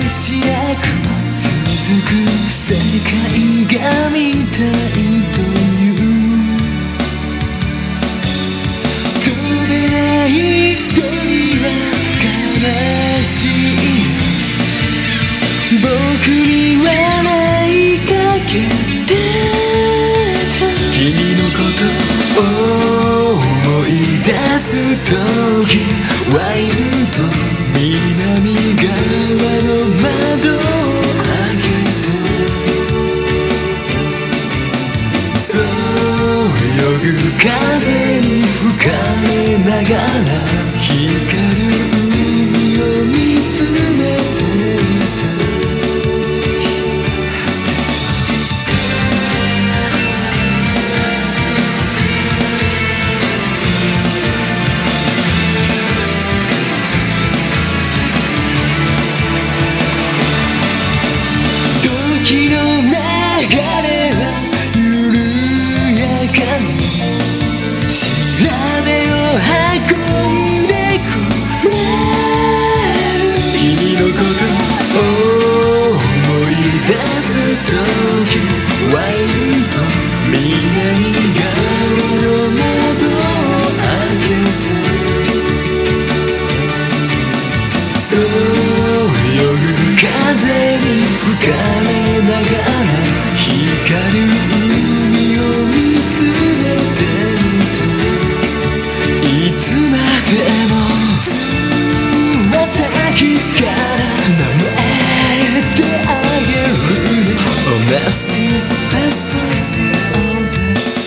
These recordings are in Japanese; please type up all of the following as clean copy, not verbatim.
しなく続く世界が見たいという飛べない鳥は悲しい僕にはないかけてた君のことを思い出す時ワインと南側の窓を開けてそう泳ぐ風に吹かれながら光る海を見つめていた時の流れは緩やかに調べを運んでくれる君のことを思い出す時ワインと南側の窓を開けてそう泳ぐ風に吹かれながら光る海を見つめていたいつまでもつま先から舐めてあげるね Honesty is the best person of this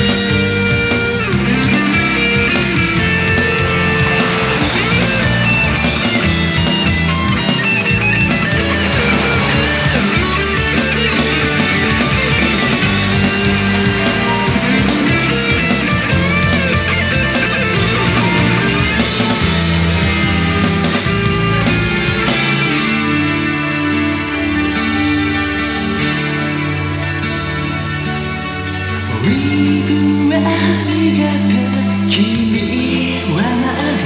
オリーブは苦手君はまだ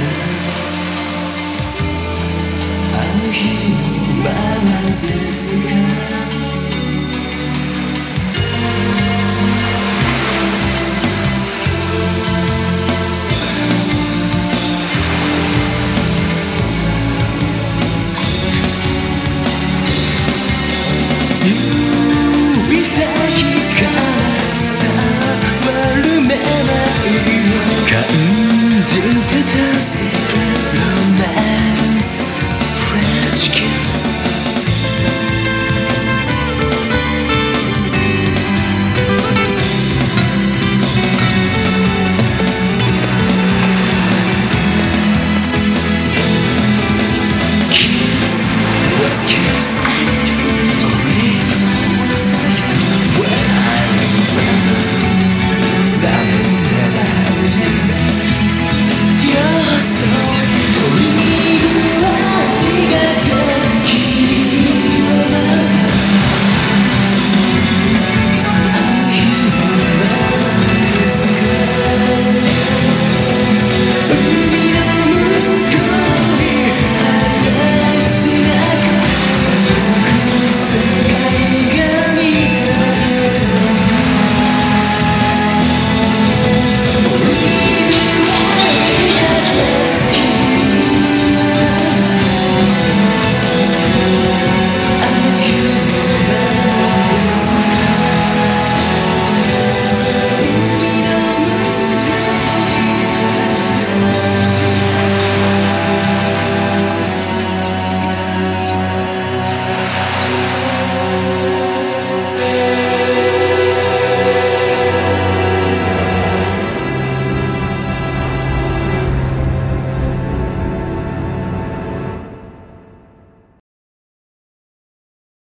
あの日のままですか指先から悪めないよ感